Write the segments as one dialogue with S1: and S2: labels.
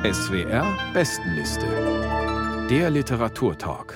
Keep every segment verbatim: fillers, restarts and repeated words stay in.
S1: S W R Bestenliste. Der Literaturtalk.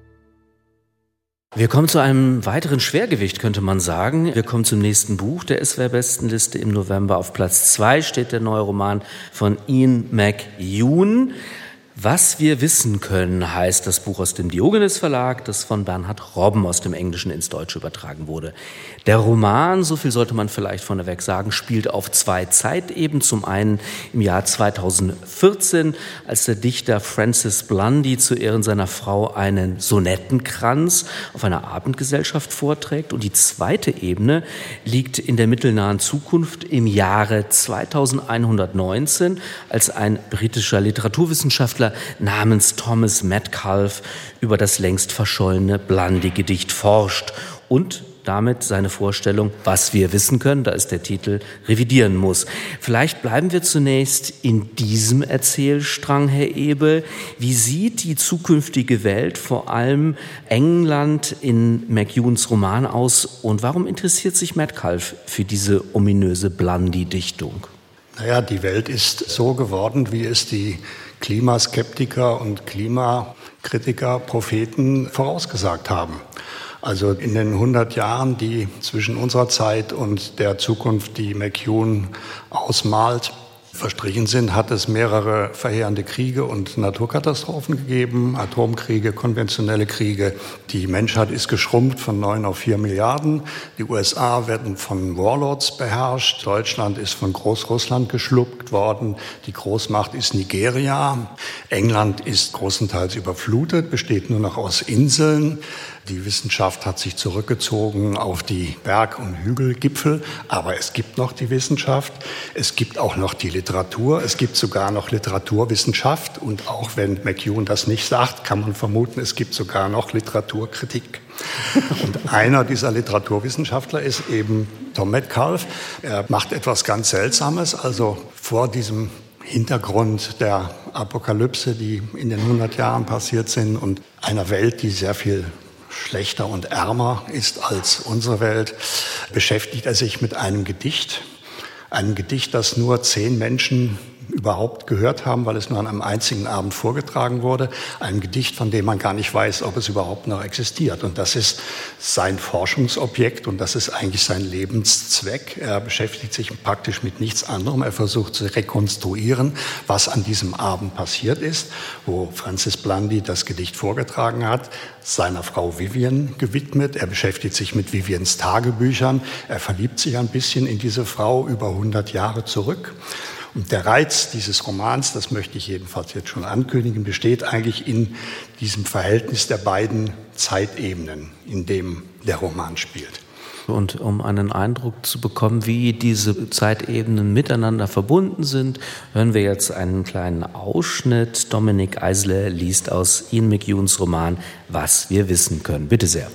S2: Wir kommen zu einem weiteren Schwergewicht, könnte man sagen. Wir kommen zum nächsten Buch der S W R-Bestenliste. Im November auf Platz zwei steht der neue Roman von Ian McEwan. Was wir wissen können, heißt das Buch aus dem Diogenes Verlag, das von Bernhard Robben aus dem Englischen ins Deutsche übertragen wurde. Der Roman, so viel sollte man vielleicht vorneweg sagen, spielt auf zwei Zeitebenen. Zum einen im Jahr zweitausendvierzehn, als der Dichter Francis Blundy zu Ehren seiner Frau einen Sonettenkranz auf einer Abendgesellschaft vorträgt. Und die zweite Ebene liegt in der mittelnahen Zukunft im Jahre zweitausendeinhundertneunzehn, als ein britischer Literaturwissenschaftler namens Thomas Metcalfe über das längst verschollene Blundy-Gedicht forscht und damit seine Vorstellung, was wir wissen können, da ist der Titel, revidieren muss. Vielleicht bleiben wir zunächst in diesem Erzählstrang, Herr Ebel. Wie sieht die zukünftige Welt, vor allem England, in McEwans Roman aus und warum interessiert sich Metcalfe für diese ominöse Blundy-Dichtung?
S3: Naja, die Welt ist so geworden, wie es die Klimaskeptiker und Klimakritiker, Propheten vorausgesagt haben. Also in den hundert Jahren, die zwischen unserer Zeit und der Zukunft, die McEwan ausmalt, verstrichen sind, hat es mehrere verheerende Kriege und Naturkatastrophen gegeben, Atomkriege, konventionelle Kriege. Die Menschheit ist geschrumpft von neun auf vier Milliarden. Die U S A werden von Warlords beherrscht. Deutschland ist von Großrussland geschluckt worden. Die Großmacht ist Nigeria. England ist großenteils überflutet, besteht nur noch aus Inseln. Die Wissenschaft hat sich zurückgezogen auf die Berg- und Hügelgipfel. Aber es gibt noch die Wissenschaft. Es gibt auch noch die Literatur. Es gibt sogar noch Literaturwissenschaft. Und auch wenn McEwan das nicht sagt, kann man vermuten, es gibt sogar noch Literaturkritik. Und einer dieser Literaturwissenschaftler ist eben Tom Metcalfe. Er macht etwas ganz Seltsames. Also vor diesem Hintergrund der Apokalypse, die in den hundert Jahren passiert sind und einer Welt, die sehr viel schlechter und ärmer ist als unsere Welt, beschäftigt er sich mit einem Gedicht. Einem Gedicht, das nur zehn Menschen überhaupt gehört haben, weil es nur an einem einzigen Abend vorgetragen wurde. Ein Gedicht, von dem man gar nicht weiß, ob es überhaupt noch existiert. Und das ist sein Forschungsobjekt und das ist eigentlich sein Lebenszweck. Er beschäftigt sich praktisch mit nichts anderem. Er versucht zu rekonstruieren, was an diesem Abend passiert ist, wo Francis Blundy das Gedicht vorgetragen hat, seiner Frau Vivian gewidmet. Er beschäftigt sich mit Vivians Tagebüchern. Er verliebt sich ein bisschen in diese Frau über hundert Jahre zurück. Und der Reiz dieses Romans, das möchte ich jedenfalls jetzt schon ankündigen, besteht eigentlich in diesem Verhältnis der beiden Zeitebenen, in dem der Roman spielt.
S2: Und um einen Eindruck zu bekommen, wie diese Zeitebenen miteinander verbunden sind, hören wir jetzt einen kleinen Ausschnitt. Dominik Eisler liest aus Ian McEwans Roman »Was wir wissen können«. Bitte sehr.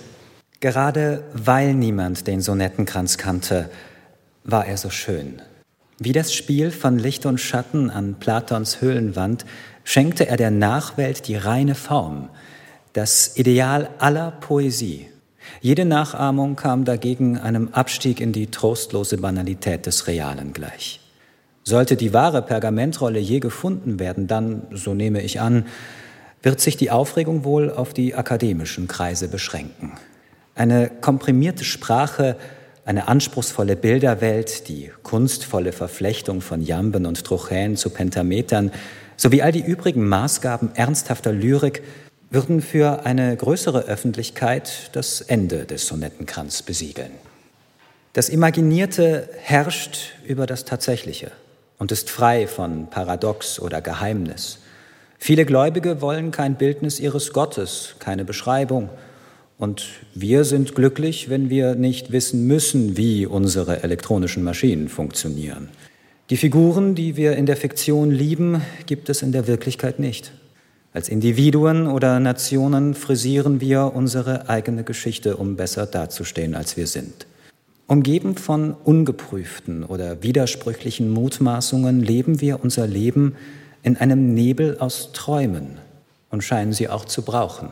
S4: Gerade weil niemand den Sonettenkranz kannte, war er so schön. Wie das Spiel von Licht und Schatten an Platons Höhlenwand schenkte er der Nachwelt die reine Form, das Ideal aller Poesie. Jede Nachahmung kam dagegen einem Abstieg in die trostlose Banalität des Realen gleich. Sollte die wahre Pergamentrolle je gefunden werden, dann, so nehme ich an, wird sich die Aufregung wohl auf die akademischen Kreise beschränken. Eine komprimierte Sprache, eine anspruchsvolle Bilderwelt, die kunstvolle Verflechtung von Jamben und Trochäen zu Pentametern sowie all die übrigen Maßgaben ernsthafter Lyrik würden für eine größere Öffentlichkeit das Ende des Sonettenkranz besiegeln. Das Imaginierte herrscht über das Tatsächliche und ist frei von Paradox oder Geheimnis. Viele Gläubige wollen kein Bildnis ihres Gottes, keine Beschreibung. Und wir sind glücklich, wenn wir nicht wissen müssen, wie unsere elektronischen Maschinen funktionieren. Die Figuren, die wir in der Fiktion lieben, gibt es in der Wirklichkeit nicht. Als Individuen oder Nationen frisieren wir unsere eigene Geschichte, um besser dazustehen, als wir sind. Umgeben von ungeprüften oder widersprüchlichen Mutmaßungen leben wir unser Leben in einem Nebel aus Träumen und scheinen sie auch zu brauchen.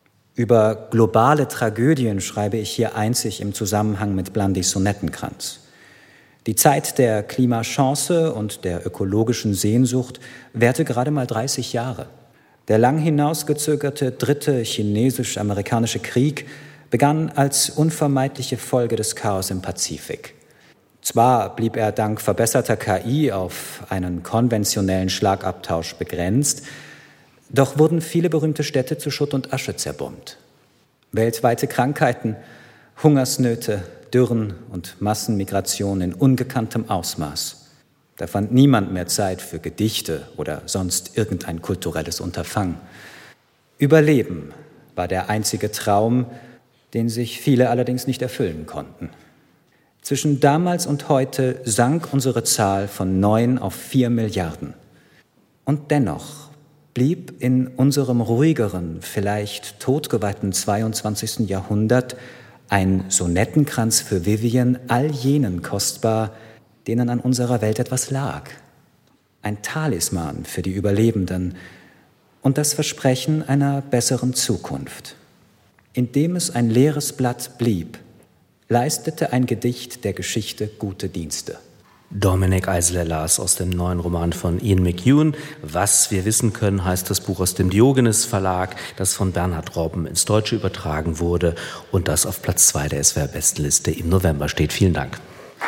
S4: Über globale Tragödien schreibe ich hier einzig im Zusammenhang mit Blundys Sonettenkranz. Die Zeit der Klimachance und der ökologischen Sehnsucht währte gerade mal dreißig Jahre. Der lang hinausgezögerte dritte chinesisch-amerikanische Krieg begann als unvermeidliche Folge des Chaos im Pazifik. Zwar blieb er dank verbesserter K I auf einen konventionellen Schlagabtausch begrenzt, doch wurden viele berühmte Städte zu Schutt und Asche zerbombt. Weltweite Krankheiten, Hungersnöte, Dürren und Massenmigration in ungekanntem Ausmaß. Da fand niemand mehr Zeit für Gedichte oder sonst irgendein kulturelles Unterfangen. Überleben war der einzige Traum, den sich viele allerdings nicht erfüllen konnten. Zwischen damals und heute sank unsere Zahl von neun auf vier Milliarden. Und dennoch blieb in unserem ruhigeren, vielleicht totgeweihten zweiundzwanzigsten Jahrhundert ein Sonettenkranz für Vivian all jenen kostbar, denen an unserer Welt etwas lag. Ein Talisman für die Überlebenden und das Versprechen einer besseren Zukunft. Indem es ein leeres Blatt blieb, leistete ein Gedicht der Geschichte gute Dienste.
S2: Dominic Eisler las aus dem neuen Roman von Ian McEwan. Was wir wissen können, heißt das Buch aus dem Diogenes Verlag, das von Bernhard Robben ins Deutsche übertragen wurde und das auf Platz zwei der S W R-Bestenliste im November steht. Vielen Dank.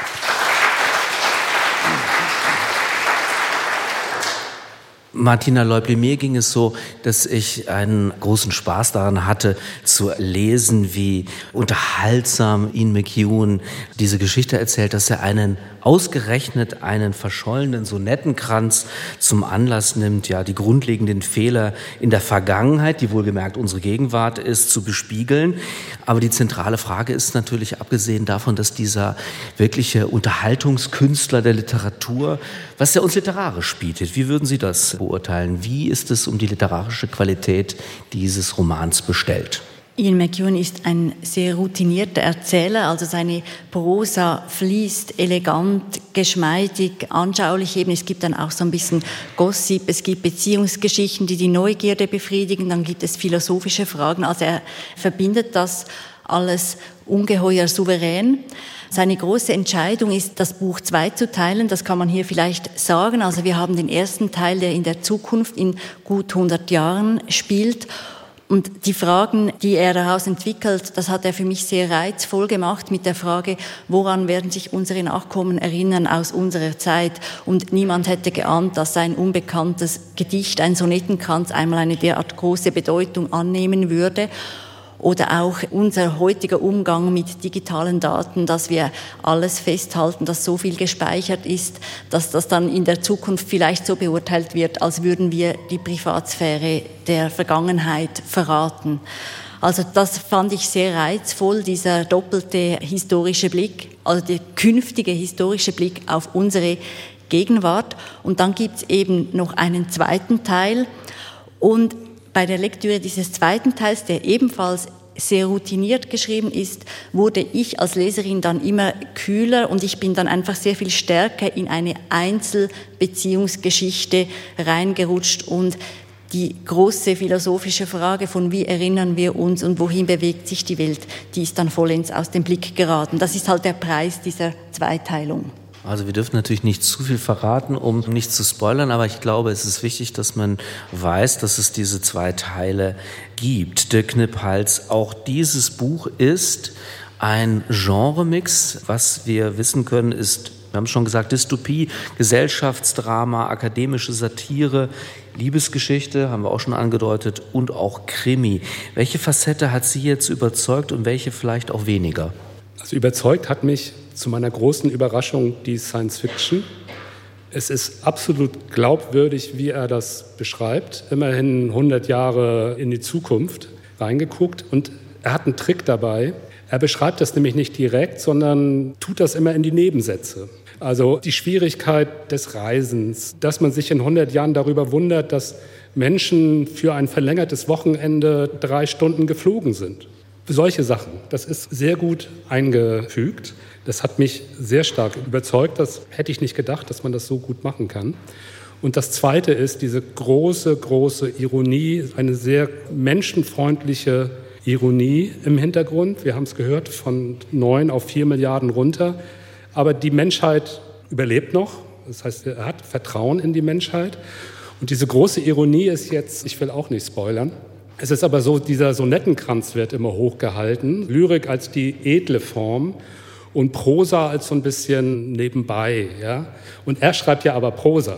S2: Martina Leubli, mir ging es so, dass ich einen großen Spaß daran hatte, zu lesen, wie unterhaltsam Ian McEwan diese Geschichte erzählt, dass er einen ausgerechnet einen verschollenen Sonettenkranz zum Anlass nimmt, ja, die grundlegenden Fehler in der Vergangenheit, die wohlgemerkt unsere Gegenwart ist, zu bespiegeln. Aber die zentrale Frage ist natürlich, abgesehen davon, dass dieser wirkliche Unterhaltungskünstler der Literatur, was er uns literarisch bietet, wie würden Sie das beurteilen? Wie ist es um die literarische Qualität dieses Romans bestellt?
S5: Ian McEwan ist ein sehr routinierter Erzähler, also seine Prosa fließt elegant, geschmeidig, anschaulich eben. Es gibt dann auch so ein bisschen Gossip, es gibt Beziehungsgeschichten, die die Neugierde befriedigen, dann gibt es philosophische Fragen. Also er verbindet das alles ungeheuer souverän. Seine große Entscheidung ist, das Buch zweizuteilen, das kann man hier vielleicht sagen. Also wir haben den ersten Teil, der in der Zukunft in gut hundert Jahren spielt. Und die Fragen, die er daraus entwickelt, das hat er für mich sehr reizvoll gemacht mit der Frage, woran werden sich unsere Nachkommen erinnern aus unserer Zeit? Und niemand hätte geahnt, dass sein unbekanntes Gedicht, ein Sonettenkranz, einmal eine derart große Bedeutung annehmen würde. Oder auch unser heutiger Umgang mit digitalen Daten, dass wir alles festhalten, dass so viel gespeichert ist, dass das dann in der Zukunft vielleicht so beurteilt wird, als würden wir die Privatsphäre der Vergangenheit verraten. Also das fand ich sehr reizvoll, dieser doppelte historische Blick, also der künftige historische Blick auf unsere Gegenwart. Und dann gibt's eben noch einen zweiten Teil und bei der Lektüre dieses zweiten Teils, der ebenfalls sehr routiniert geschrieben ist, wurde ich als Leserin dann immer kühler und ich bin dann einfach sehr viel stärker in eine Einzelbeziehungsgeschichte reingerutscht und die große philosophische Frage von wie erinnern wir uns und wohin bewegt sich die Welt, die ist dann vollends aus dem Blick geraten. Das ist halt der Preis dieser Zweiteilung.
S2: Also wir dürfen natürlich nicht zu viel verraten, um nicht zu spoilern, aber ich glaube, es ist wichtig, dass man weiß, dass es diese zwei Teile gibt. Dirk Kniphals, auch dieses Buch ist ein Genremix. Was wir wissen können, ist, wir haben schon gesagt, Dystopie, Gesellschaftsdrama, akademische Satire, Liebesgeschichte, haben wir auch schon angedeutet, und auch Krimi. Welche Facette hat Sie jetzt überzeugt und welche vielleicht auch weniger?
S6: Also überzeugt hat mich zu meiner großen Überraschung die Science Fiction. Es ist absolut glaubwürdig, wie er das beschreibt. Immerhin hundert Jahre in die Zukunft reingeguckt. Und er hat einen Trick dabei. Er beschreibt das nämlich nicht direkt, sondern tut das immer in die Nebensätze. Also die Schwierigkeit des Reisens, dass man sich in hundert Jahren darüber wundert, dass Menschen für ein verlängertes Wochenende drei Stunden geflogen sind. Solche Sachen, das ist sehr gut eingefügt. Das hat mich sehr stark überzeugt. Das hätte ich nicht gedacht, dass man das so gut machen kann. Und das Zweite ist diese große, große Ironie, eine sehr menschenfreundliche Ironie im Hintergrund. Wir haben es gehört, von neun auf vier Milliarden runter. Aber die Menschheit überlebt noch. Das heißt, er hat Vertrauen in die Menschheit. Und diese große Ironie ist jetzt, ich will auch nicht spoilern, es ist aber so, dieser Sonettenkranz wird immer hochgehalten. Lyrik als die edle Form und Prosa als so ein bisschen nebenbei. Ja? Und er schreibt ja aber Prosa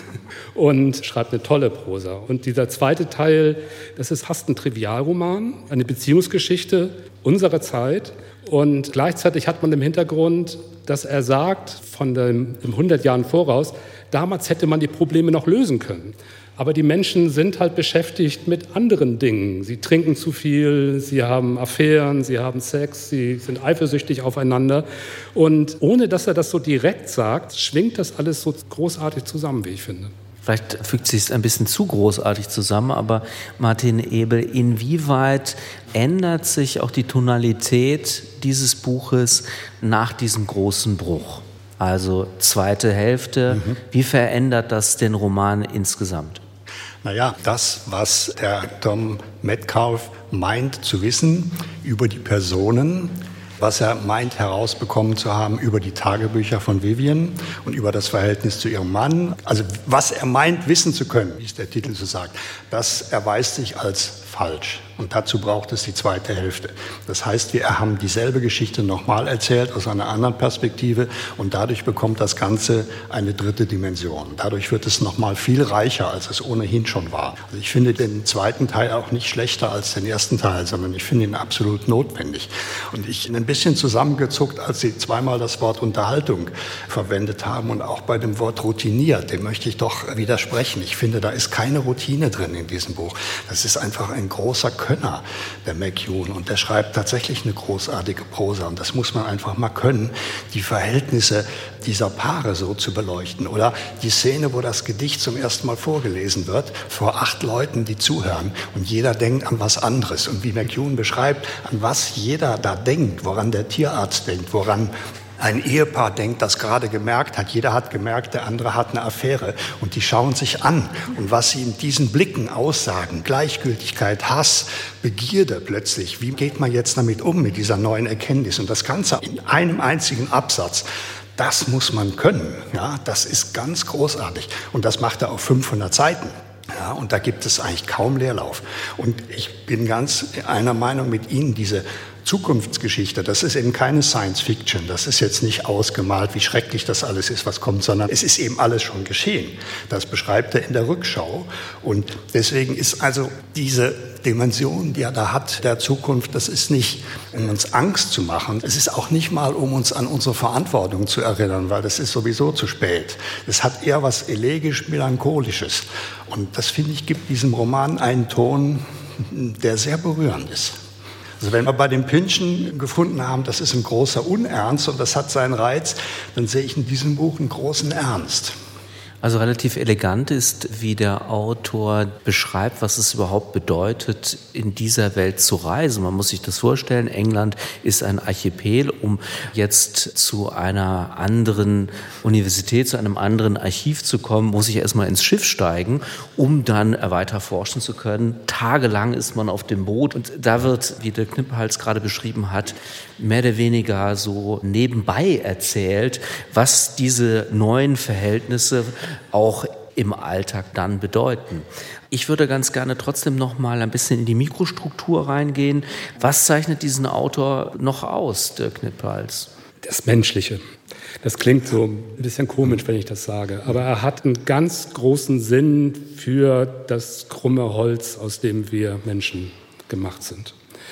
S6: und schreibt eine tolle Prosa. Und dieser zweite Teil, das ist fast ein Trivialroman, eine Beziehungsgeschichte unserer Zeit. Und gleichzeitig hat man im Hintergrund, dass er sagt, von dem im hundert Jahren voraus, damals hätte man die Probleme noch lösen können. Aber die Menschen sind halt beschäftigt mit anderen Dingen. Sie trinken zu viel, sie haben Affären, sie haben Sex, sie sind eifersüchtig aufeinander. Und ohne dass er das so direkt sagt, schwingt das alles so großartig zusammen, wie ich finde.
S2: Vielleicht fügt es sich ein bisschen zu großartig zusammen, aber Martin Ebel, inwieweit ändert sich auch die Tonalität dieses Buches nach diesem großen Bruch? Also zweite Hälfte, mhm. Wie verändert das den Roman insgesamt?
S3: Naja, das, was der Tom Metcalfe meint zu wissen über die Personen, was er meint herausbekommen zu haben über die Tagebücher von Vivian und über das Verhältnis zu ihrem Mann. Also was er meint wissen zu können, wie es der Titel so sagt, das erweist sich als falsch. Und dazu braucht es die zweite Hälfte. Das heißt, wir haben dieselbe Geschichte nochmal erzählt aus einer anderen Perspektive und dadurch bekommt das Ganze eine dritte Dimension. Dadurch wird es nochmal viel reicher, als es ohnehin schon war. Also ich finde den zweiten Teil auch nicht schlechter als den ersten Teil, sondern ich finde ihn absolut notwendig. Und ich bin ein bisschen zusammengezuckt, als Sie zweimal das Wort Unterhaltung verwendet haben und auch bei dem Wort routiniert, dem möchte ich doch widersprechen. Ich finde, da ist keine Routine drin in diesem Buch. Das ist einfach ein großer Könner, der McEwan, und der schreibt tatsächlich eine großartige Prosa und das muss man einfach mal können, die Verhältnisse dieser Paare so zu beleuchten oder die Szene, wo das Gedicht zum ersten Mal vorgelesen wird, vor acht Leuten, die zuhören und jeder denkt an was anderes und wie McEwan beschreibt, an was jeder da denkt, woran der Tierarzt denkt, woran ein Ehepaar denkt, das gerade gemerkt hat, jeder hat gemerkt, der andere hat eine Affäre und die schauen sich an und was sie in diesen Blicken aussagen, Gleichgültigkeit, Hass, Begierde plötzlich, wie geht man jetzt damit um mit dieser neuen Erkenntnis und das Ganze in einem einzigen Absatz, das muss man können, ja, das ist ganz großartig und das macht er auf fünfhundert Seiten. Ja, und da gibt es eigentlich kaum Leerlauf. Und ich bin ganz einer Meinung mit Ihnen, diese Zukunftsgeschichte, das ist eben keine Science Fiction, das ist jetzt nicht ausgemalt, wie schrecklich das alles ist, was kommt, sondern es ist eben alles schon geschehen. Das beschreibt er in der Rückschau und deswegen ist also diese Dimension, die er da hat, der Zukunft, das ist nicht, um uns Angst zu machen, es ist auch nicht mal, um uns an unsere Verantwortung zu erinnern, weil das ist sowieso zu spät. Es hat eher was elegisch-melancholisches und das, finde ich, gibt diesem Roman einen Ton, der sehr berührend ist. Also wenn wir bei den Pynchon gefunden haben, das ist ein großer Unernst und das hat seinen Reiz, dann sehe ich in diesem Buch einen großen Ernst.
S2: Also relativ elegant ist, wie der Autor beschreibt, was es überhaupt bedeutet, in dieser Welt zu reisen. Man muss sich das vorstellen, England ist ein Archipel, um jetzt zu einer anderen Universität, zu einem anderen Archiv zu kommen, muss ich erstmal ins Schiff steigen, um dann weiter forschen zu können. Tagelang ist man auf dem Boot und da wird, wie der Kniphals gerade beschrieben hat, mehr oder weniger so nebenbei erzählt, was diese neuen Verhältnisse auch im Alltag dann bedeuten. Ich würde ganz gerne trotzdem noch mal ein bisschen in die Mikrostruktur reingehen. Was zeichnet diesen Autor noch aus, Dirk Kniphals?
S6: Das Menschliche. Das klingt so ein bisschen komisch, wenn ich das sage, aber er hat einen ganz großen Sinn für das krumme Holz, aus dem wir Menschen gemacht sind.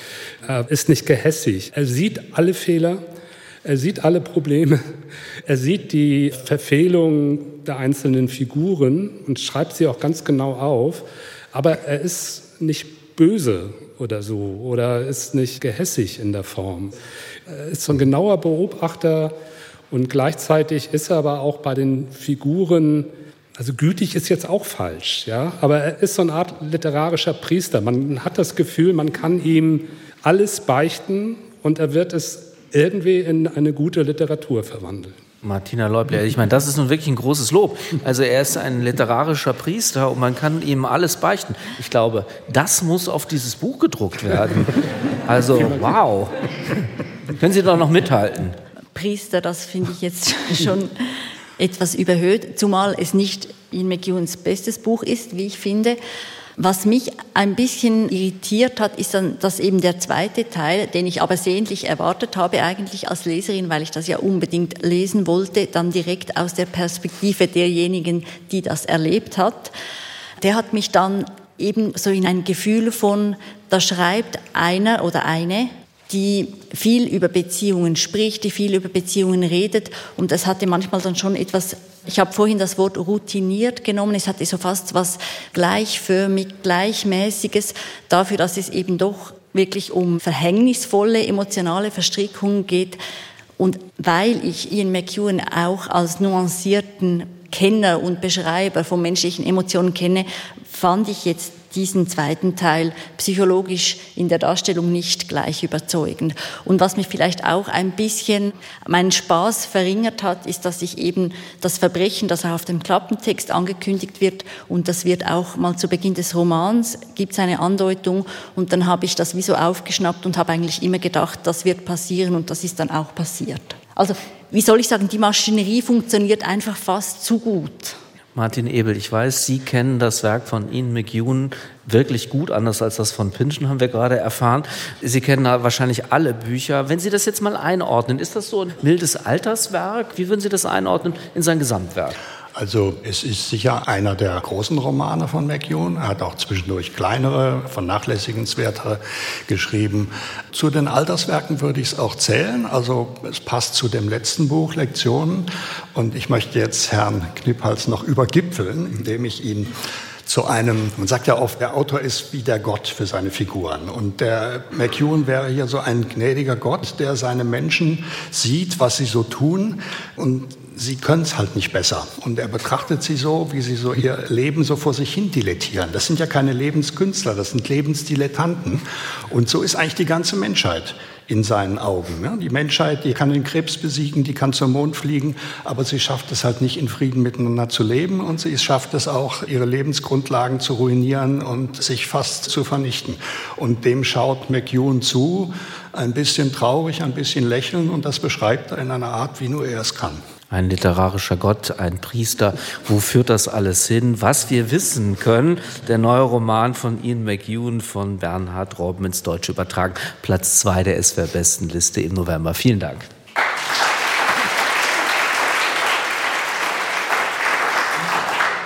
S6: Er ist nicht gehässig. Er sieht alle Fehler, er sieht alle Probleme, er sieht die Verfehlungen der einzelnen Figuren und schreibt sie auch ganz genau auf. Aber er ist nicht böse oder so oder ist nicht gehässig in der Form. Er ist so ein genauer Beobachter und gleichzeitig ist er aber auch bei den Figuren, also gütig ist jetzt auch falsch, ja, aber er ist so eine Art literarischer Priester. Man hat das Gefühl, man kann ihm alles beichten und er wird es irgendwie in eine gute Literatur verwandeln.
S2: Martina Leubler, ich meine, das ist nun wirklich ein großes Lob. Also er ist ein literarischer Priester und man kann ihm alles beichten. Ich glaube, das muss auf dieses Buch gedruckt werden. Also wow. Können Sie doch noch mithalten?
S5: Priester, das finde ich jetzt schon etwas überhöht, zumal es nicht Ian McEwans bestes Buch ist, wie ich finde. Was mich ein bisschen irritiert hat, ist dann, dass eben der zweite Teil, den ich aber sehnlich erwartet habe eigentlich als Leserin, weil ich das ja unbedingt lesen wollte, dann direkt aus der Perspektive derjenigen, die das erlebt hat, der hat mich dann eben so in ein Gefühl von, da schreibt einer oder eine, die viel über Beziehungen spricht, die viel über Beziehungen redet, und es hatte manchmal dann schon etwas, ich habe vorhin das Wort routiniert genommen, es hatte so fast was gleichförmig, gleichmäßiges, dafür, dass es eben doch wirklich um verhängnisvolle emotionale Verstrickungen geht. Und weil ich Ian McEwan auch als nuancierten Kenner und Beschreiber von menschlichen Emotionen kenne, fand ich jetzt diesen zweiten Teil psychologisch in der Darstellung nicht gleich überzeugend. Und was mich vielleicht auch ein bisschen meinen Spaß verringert hat, ist, dass ich eben das Verbrechen, das auch auf dem Klappentext angekündigt wird, und das wird auch mal zu Beginn des Romans, gibt es eine Andeutung, und dann habe ich das wie so aufgeschnappt und habe eigentlich immer gedacht, das wird passieren, und das ist dann auch passiert. Also, wie soll ich sagen, die Maschinerie funktioniert einfach fast zu gut.
S2: Martin Ebel, ich weiß, Sie kennen das Werk von Ian McEwan wirklich gut, anders als das von Pynchon, haben wir gerade erfahren. Sie kennen da wahrscheinlich alle Bücher. Wenn Sie das jetzt mal einordnen, ist das so ein mildes Alterswerk? Wie würden Sie das einordnen in sein Gesamtwerk?
S3: Also es ist sicher einer der großen Romane von McEwan. Er hat auch zwischendurch kleinere, vernachlässigenswertere geschrieben. Zu den Alterswerken würde ich es auch zählen. Also es passt zu dem letzten Buch, Lektionen. Und ich möchte jetzt Herrn Kniphals noch übergipfeln, indem ich ihn zu einem, man sagt ja oft, der Autor ist wie der Gott für seine Figuren. Und der McEwan wäre hier so ein gnädiger Gott, der seine Menschen sieht, was sie so tun, und sie können es halt nicht besser. Und er betrachtet sie so, wie sie so ihr Leben so vor sich hin dilettieren. Das sind ja keine Lebenskünstler, das sind Lebensdilettanten. Und so ist eigentlich die ganze Menschheit in seinen Augen. Die Menschheit, die kann den Krebs besiegen, die kann zum Mond fliegen, aber sie schafft es halt nicht, in Frieden miteinander zu leben, und sie schafft es auch, ihre Lebensgrundlagen zu ruinieren und sich fast zu vernichten. Und dem schaut McEwan zu, ein bisschen traurig, ein bisschen lächeln, und das beschreibt er in einer Art, wie nur er es kann.
S2: Ein literarischer Gott, ein Priester. Wo führt das alles hin? Was wir wissen können, der neue Roman von Ian McEwan von Bernhard Robben ins Deutsche übertragen. Platz zwei der S W R-Bestenliste im November. Vielen Dank.